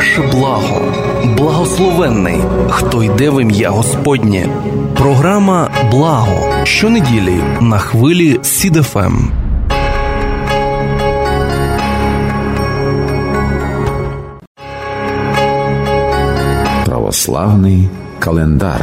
ваше благо. Благословенний, хто йде в ім'я Господнє. Програма «Благо» щонеділі на хвилі Seed FM. Православний календар.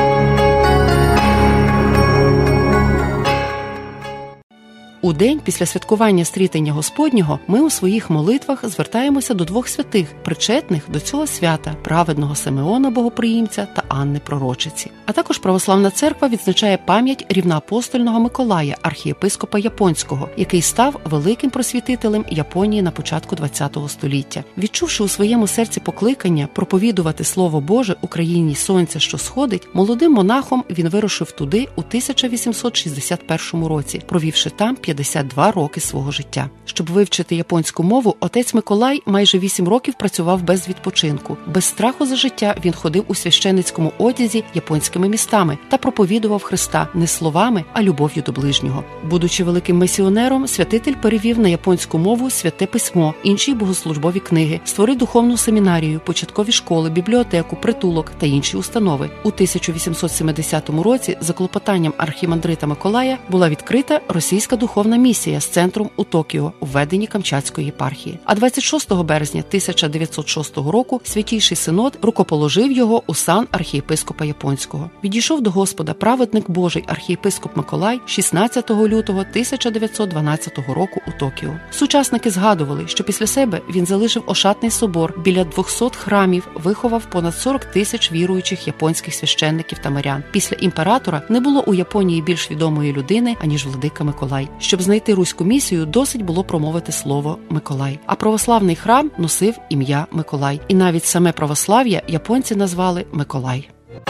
У день після святкування Стрітення Господнього ми у своїх молитвах звертаємося до двох святих, причетних до цього свята – праведного Симеона Богоприємця та Анни Пророчиці. А також Православна Церква відзначає пам'ять рівноапостольного Миколая, архієпископа Японського, який став великим просвітителем Японії на початку ХХ століття. Відчувши у своєму серці покликання проповідувати Слово Боже Україні сонця, що сходить, молодим монахом він вирушив туди у 1861 році, провівши там 52 роки свого життя. Щоб вивчити японську мову, отець Миколай майже 8 років працював без відпочинку. Без страху за життя він ходив у священицькому одязі японськими містами та проповідував Христа не словами, а любов'ю до ближнього. Будучи великим місіонером, святитель перевів на японську мову Святе Письмо, інші богослужбові книги, створив духовну семінарію, початкові школи, бібліотеку, притулок та інші установи. У 1870 році за клопотанням архімандрита Миколая була відкрита російська духовна місія з центром у Токіо у веденні Камчатської єпархії. А 26 березня 1906 року Святійший Синод рукоположив його у сан архієпископа Японського. Відійшов до Господа праведник Божий архієпископ Миколай 16 лютого 1912 року у Токіо. Сучасники згадували, що після себе він залишив ошатний собор, біля 200 храмів, виховав понад 40 тисяч віруючих японських священників та мирян. Після імператора не було у Японії більш відомої людини, аніж владика Миколай. Щоб знайти руську місію, досить було промовити слово «Миколай». А православний храм носив ім'я Миколай. І навіть саме православ'я японці назвали Миколай.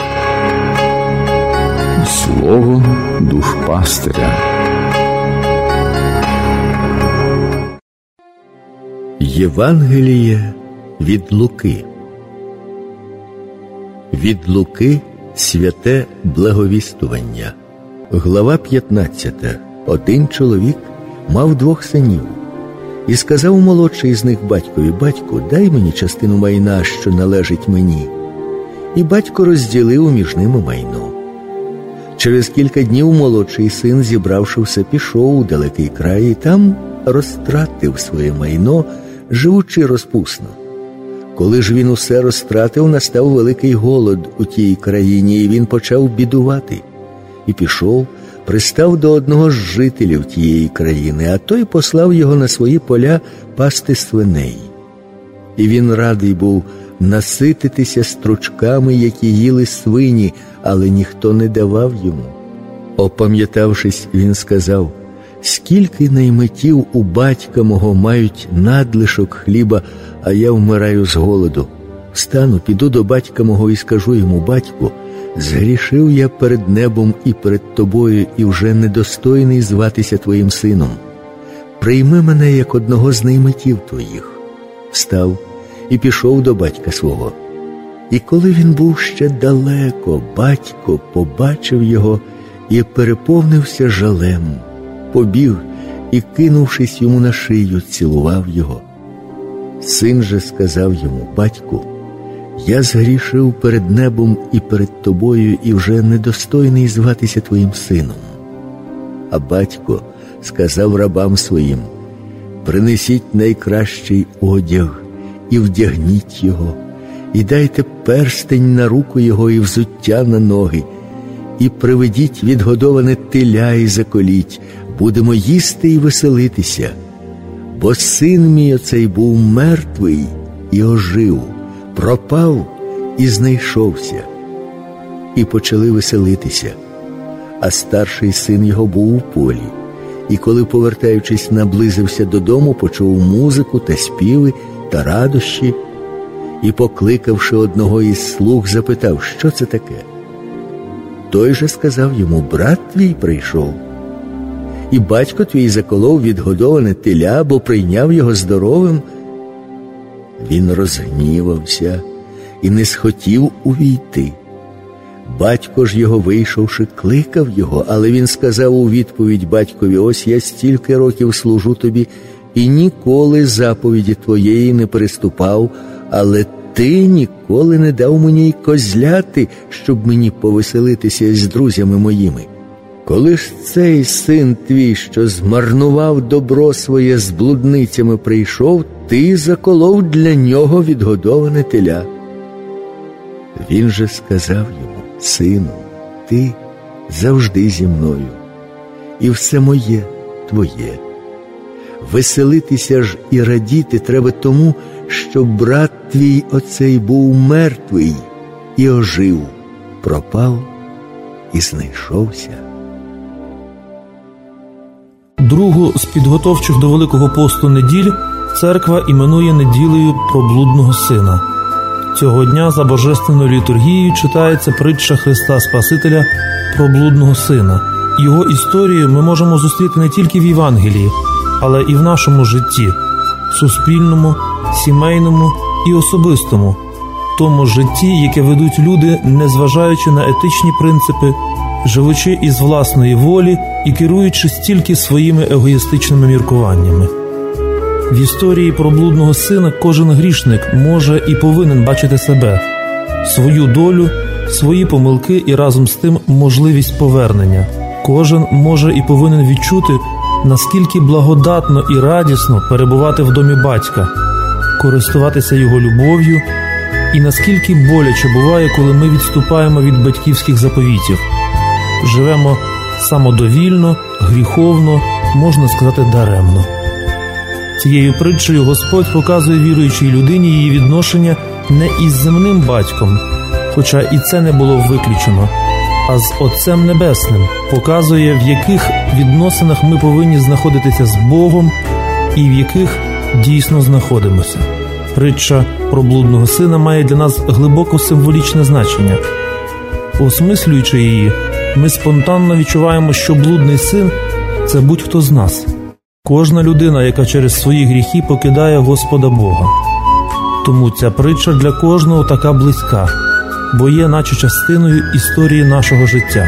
Слово душпастиря. Євангеліє від Луки. Від Луки святе благовістування. Глава 15. Один чоловік мав 2 синів. І сказав молодший з них батькові: «Батьку, дай мені частину майна, що належить мені». І батько розділив між ними майно. Через кілька днів молодший син, зібравши все, пішов у далекий край і там розтратив своє майно, живучи розпусно. Коли ж він усе розтратив, настав великий голод у тій країні, і він почав бідувати. І пішов, пристав до одного з жителів тієї країни, а той послав його на свої поля пасти свиней. І він радий був насититися стручками, які їли свині, але ніхто не давав йому. Опам'ятавшись, він сказав: «Скільки наймитів у батька мого мають надлишок хліба, а я вмираю з голоду. Встану, піду до батька мого і скажу йому: батьку, згрішив я перед небом і перед тобою, і вже недостойний зватися твоїм сином. Прийми мене як одного з наймитів твоїх». Встав і пішов до батька свого. І коли він був ще далеко, батько побачив його і переповнився жалем. Побіг і, кинувшись йому на шию, цілував його. Син же сказав йому: «Батьку, я згрішив перед небом і перед тобою, і вже недостойний зватися твоїм сином». А батько сказав рабам своїм: «Принесіть найкращий одяг і вдягніть його, і дайте перстень на руку його і взуття на ноги, і приведіть відгодоване теля і заколіть, будемо їсти і веселитися. Бо син мій оцей був мертвий і ожив, пропав і знайшовся». І почали веселитися. А старший син його був у полі. І коли, повертаючись, наблизився додому, почув музику та співи та радощі. І, покликавши одного із слуг, запитав: «Що це таке?» Той же сказав йому: «Брат твій прийшов, і батько твій заколов відгодоване теля, бо прийняв його здоровим». Він розгнівався і не схотів увійти. Батько ж його, вийшовши, кликав його, але він сказав у відповідь батькові: «Ось я стільки років служу тобі і ніколи заповіді твоєї не переступав, але ти ніколи не дав мені й козляти, щоб мені повеселитися з друзями моїми. Коли ж цей син твій, що змарнував добро своє з блудницями, прийшов, ти заколов для нього відгодоване теля». Він же сказав йому: «Сину, ти завжди зі мною, і все моє твоє. Веселитися ж і радіти треба тому, що брат твій оцей був мертвий і ожив, пропав і знайшовся». Другу з підготовчих до Великого посту неділь церква іменує неділею про блудного сина. Цього дня за божественною літургією читається притча Христа Спасителя про блудного сина. Його історію ми можемо зустріти не тільки в Євангелії, але і в нашому житті – суспільному, сімейному і особистому, тому житті, яке ведуть люди, незважаючи на етичні принципи, живучи із власної волі і керуючись тільки своїми егоїстичними міркуваннями. В історії про блудного сина кожен грішник може і повинен бачити себе, свою долю, свої помилки і разом з тим можливість повернення. Кожен може і повинен відчути, наскільки благодатно і радісно перебувати в домі батька, користуватися його любов'ю, і наскільки боляче буває, коли ми відступаємо від батьківських заповітів. Живемо самодовільно, гріховно, можна сказати, даремно. Цією притчею Господь показує віруючій людині її відношення не із земним батьком, хоча і це не було виключено, а з Отцем Небесним, показує, в яких відносинах ми повинні знаходитися з Богом і в яких дійсно знаходимося. Притча про блудного сина має для нас глибоко символічне значення. Осмислюючи її, ми спонтанно відчуваємо, що блудний син – це будь-хто з нас. Кожна людина, яка через свої гріхи покидає Господа Бога. Тому ця притча для кожного така близька, бо є наче частиною історії нашого життя.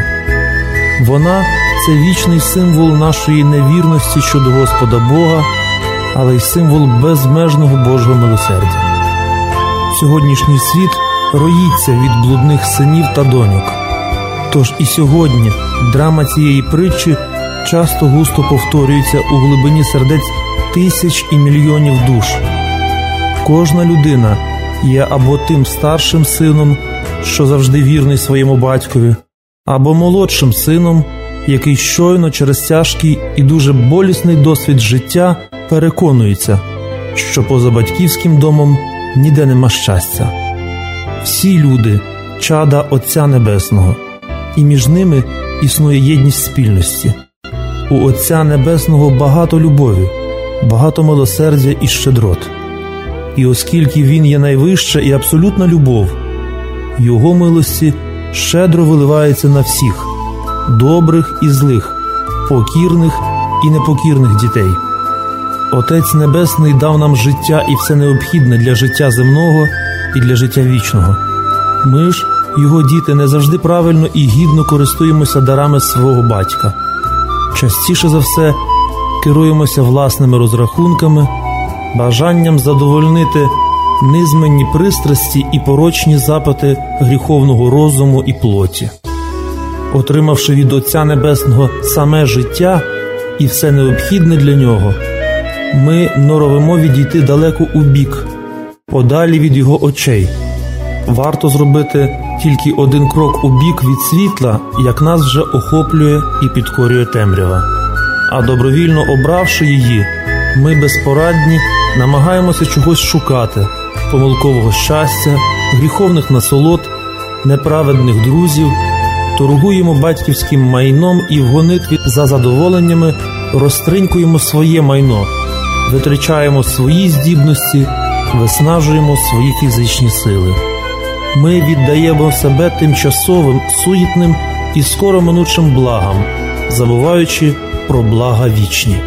Вона – це вічний символ нашої невірності щодо Господа Бога, але й символ безмежного Божого милосердя. Сьогоднішній світ роїться від блудних синів та доньок. Тож і сьогодні драма цієї притчі часто густо повторюється у глибині сердець тисяч і мільйонів душ. Кожна людина є або тим старшим сином, що завжди вірний своєму батькові, або молодшим сином, який щойно через тяжкий і дуже болісний досвід життя переконується, що поза батьківським домом ніде нема щастя. Всі люди – чада Отця Небесного, і між ними існує єдність спільності. У Отця Небесного багато любові, багато милосердя і щедрот. І оскільки Він є найвища і абсолютна любов, Його милості щедро виливається на всіх – добрих і злих, покірних і непокірних дітей. Отець Небесний дав нам життя і все необхідне для життя земного і для життя вічного. Ми ж, Його діти, не завжди правильно і гідно користуємося дарами свого батька. Частіше за все керуємося власними розрахунками, бажанням задовольнити низменні пристрасті і порочні запити гріховного розуму і плоті. Отримавши від Отця Небесного саме життя і все необхідне для нього, ми норовимо відійти далеко у бік, подалі від Його очей. Варто зробити тільки один крок у бік від світла, як нас вже охоплює і підкорює темрява. А добровільно обравши її, ми безпорадні намагаємося чогось шукати – помилкового щастя, гріховних насолод, неправедних друзів, торгуємо батьківським майном і в гонитві за задоволеннями розтринькуємо своє майно, витрачаємо свої здібності, виснажуємо свої фізичні сили. Ми віддаємо себе тимчасовим, суєтним і скоро минучим благам, забуваючи про блага вічні.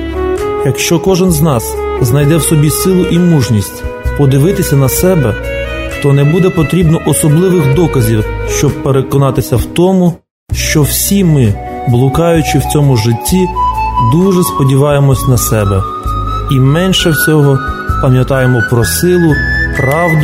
Якщо кожен з нас знайде в собі силу і мужність подивитися на себе, то не буде потрібно особливих доказів, щоб переконатися в тому, що всі ми, блукаючи в цьому житті, дуже сподіваємось на себе і менше всього пам'ятаємо про силу, правду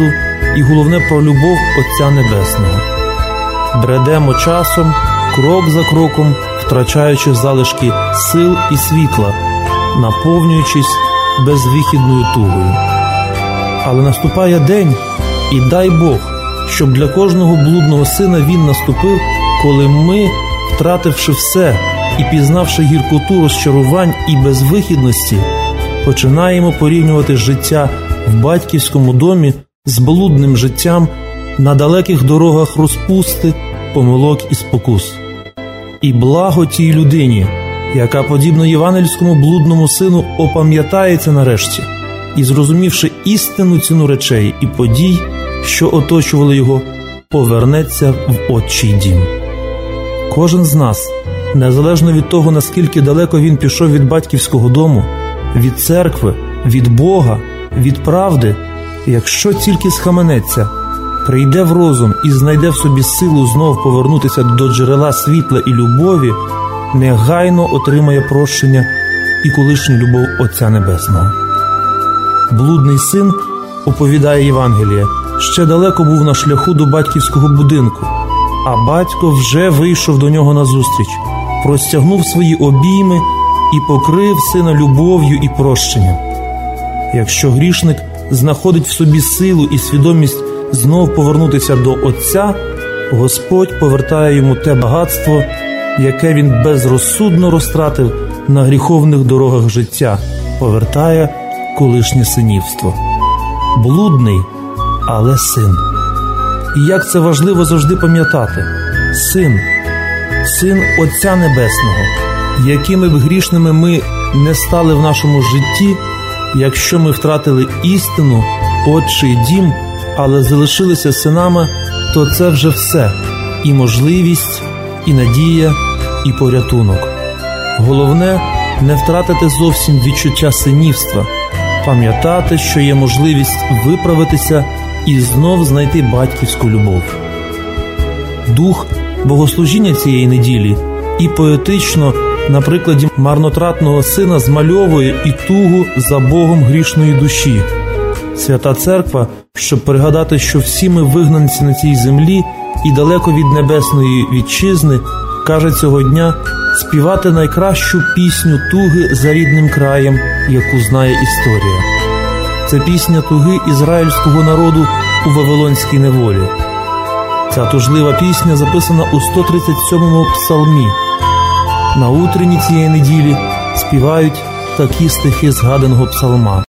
і головне про любов Отця Небесного. Бредемо часом, крок за кроком, втрачаючи залишки сил і світла, наповнюючись безвихідною тугою. Але наступає день, і дай Бог, щоб для кожного блудного сина він наступив, коли ми, втративши все і пізнавши гіркоту розчарувань і безвихідності, починаємо порівнювати життя в батьківському домі з блудним життям на далеких дорогах розпусти, помилок і спокус. І благо тій людині, яка, подібно євангельському блудному сину, опам'ятається нарешті і, зрозумівши істинну ціну речей і подій, що оточували його, повернеться в Отчий дім. Кожен з нас, незалежно від того, наскільки далеко він пішов від батьківського дому, від церкви, від Бога, від правди, якщо тільки схаменеться, прийде в розум і знайде в собі силу знов повернутися до джерела світла і любові, негайно отримає прощення і колишню любов Отця Небесного. Блудний син, оповідає Євангеліє, ще далеко був на шляху до батьківського будинку, а батько вже вийшов до нього назустріч, простягнув свої обійми і покрив сина любов'ю і прощенням. Якщо грішник знаходить в собі силу і свідомість знов повернутися до Отця, Господь повертає йому те багатство, яке він безрозсудно розтратив на гріховних дорогах життя, повертає колишнє синівство. Блудний, але син. І як це важливо завжди пам'ятати. Син Отця Небесного. Якими б грішними ми не стали в нашому житті, якщо ми втратили істину, Отчий дім, але залишилися синами, то це вже все. І можливість, і надія, і порятунок. Головне – не втратити зовсім відчуття синівства, пам'ятати, що є можливість виправитися і знов знайти батьківську любов. Дух богослужіння цієї неділі і поетично на прикладі марнотратного сина змальовує і тугу за Богом грішної душі. Свята Церква, щоб пригадати, що всі ми вигнанці на цій землі і далеко від небесної вітчизни, каже цього дня співати найкращу пісню туги за рідним краєм, яку знає історія. Це пісня туги ізраїльського народу у Вавилонській неволі. Ця тужлива пісня записана у 137-му псалмі. На утренні цієї неділі співають такі стихи згаданого псалма.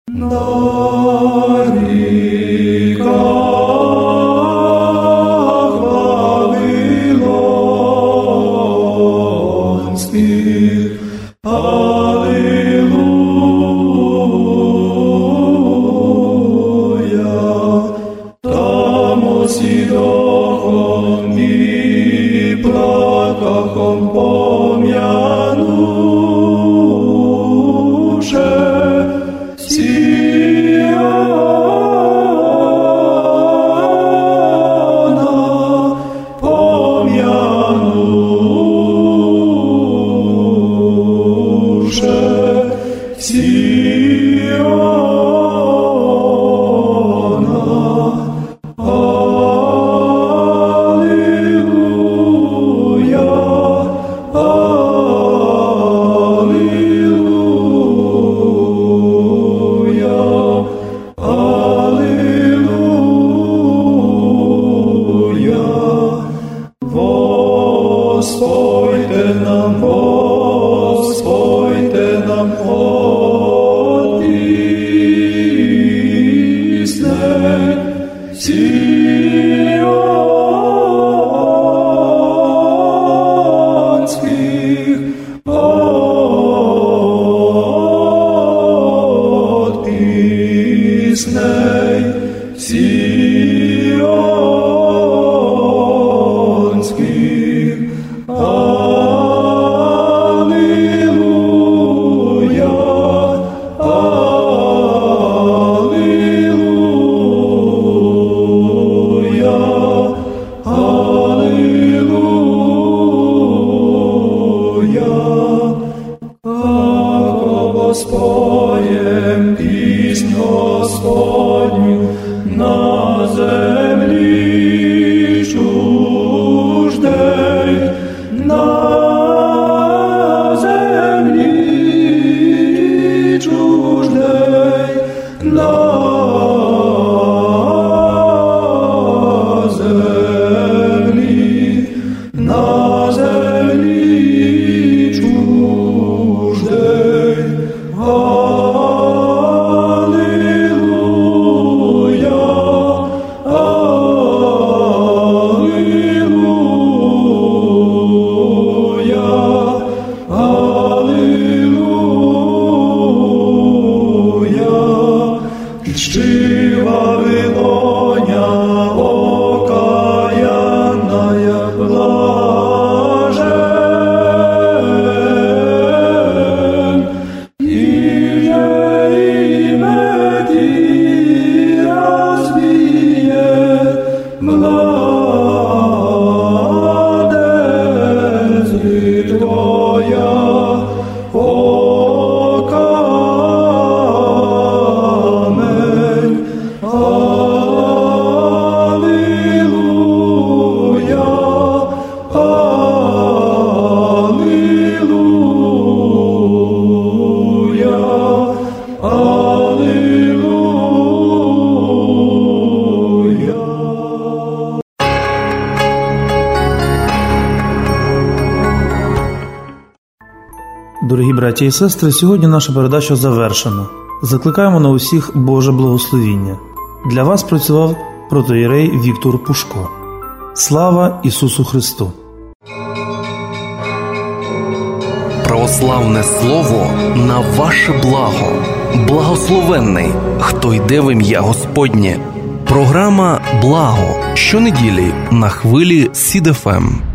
Дорогі браті і сестри, сьогодні наша передача завершена. Закликаємо на усіх Боже благословіння. Для вас працював протоієрей Віктор Пушко. Слава Ісусу Христу! Православне слово на ваше благо. Благословенний, хто йде в ім'я Господнє. Програма «Благо» щонеділі на хвилі СІД-ФМ.